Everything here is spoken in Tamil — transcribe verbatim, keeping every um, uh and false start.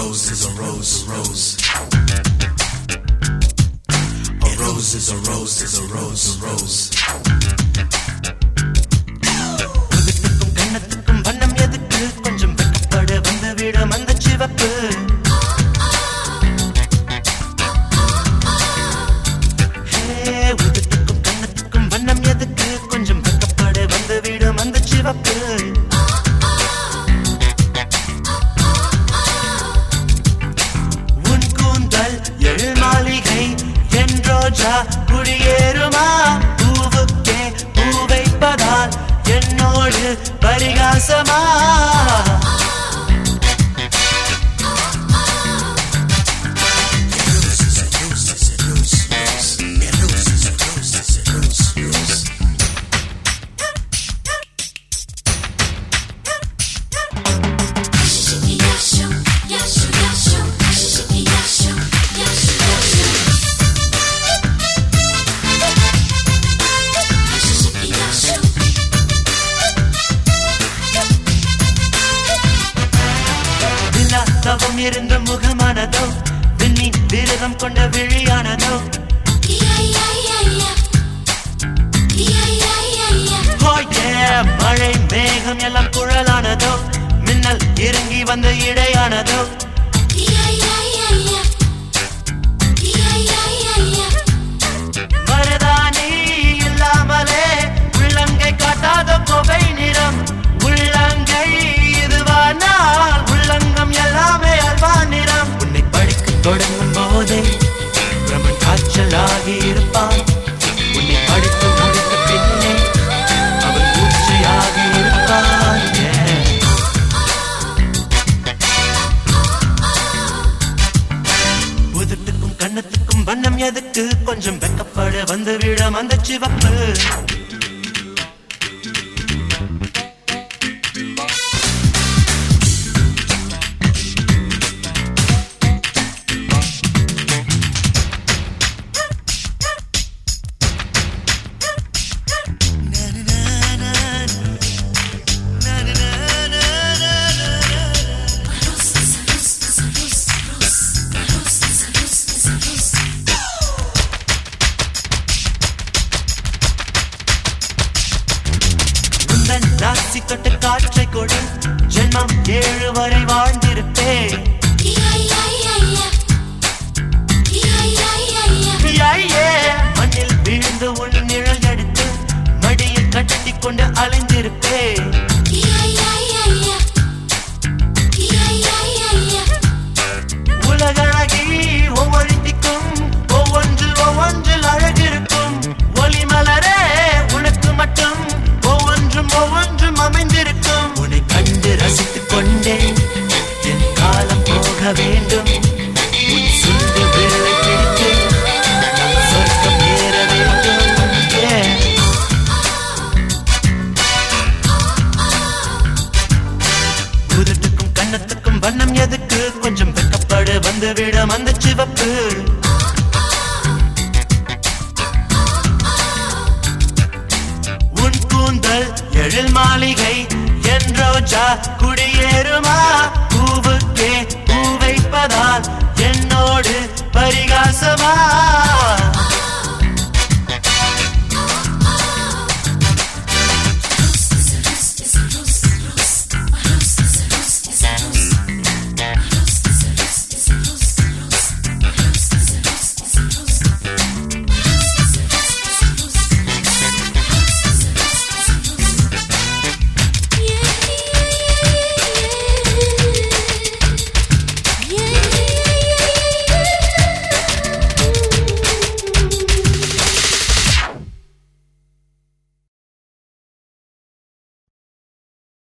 rose is a rose, a rose. A rose is a rose is a rose, a rose. உதட்டுக்கும் கண்ணத்துக்கும் வண்ணம் எதுக்கு கொஞ்சம் வெக்கப்பட வந்து விடும் அந்த சிவப்பு உதட்டுக்கும் கண்ணத்துக்கும் வண்ணம் எதுக்கு கொஞ்சம் வெக்கப்பட வந்து விடும் அந்த சிவப்பு உன் கூந்தல் எழு மாளிகை என் ரோஜா குடியேறுமா பூவுக்கே பூ வைப்பதால் என்னோடு பரிகாசமா தவம் இருந்த முகமானதோ விண்ணின் விரதம் கொண்ட விழியானதோ மழை மேகம் எல்லாம் குழலானதோ மின்னல் இறங்கி வந்த இடையானதோ மருதாணி இல்லாமலே உள்ளங்கை காட்டாத கோவை நிறம் உள்ளங்கை இதுவானால் உள்ளங்கம் எல்லாமே அல்வா நிறம் உன்னை படிக்க தொடங்கும் போதே பிரமன் காய்ச்சலாகி இருப்பான் உன்னை படித்து முடித்த பின்னே அவன் மூச்சையாகி இருப்பான் உதட்டுக்கும் கண்ணத்துக்கும் வண்ணம் எதுக்கு கொஞ்சம் வெக்கப்பட வந்து விடும் அந்த சிவப்பு ராசி தொட்டு காற்றை கொடு ஜென்மம் ஏழு வரை வாழ்ந்திருப்பே மண்ணில் விழுந்து உன் நிழல் எடுத்து மடியில் கட்டி கொண்டு அலைந்திருப்பே உலகழகி ஒவ்வொரு திக்கும் ஒவ்வொன்றில் ஒவ்வொன்றில் அழகிருக்கும் ஒளி மலரே உனக்கு மட்டும் ஒவ்வொன்றும் ஒவ்வொன்றும் அமைந்திருக்கும் உன்னை கண்டு ரசித்துக் கொண்டே என் காலம் போக வேண்டும் உன் சுண்டு விரலை பிடித்து நம் சொர்க்கம் ஏற வேண்டும் உதட்டுக்கும் கண்ணத்துக்கும் வண்ணம் எதுக்கு கொஞ்சம் வெக்கப்பட வந்து விடும் அந்த சிவப்பு எழில் மாளிகை என் ரோஜா குடியேறுமா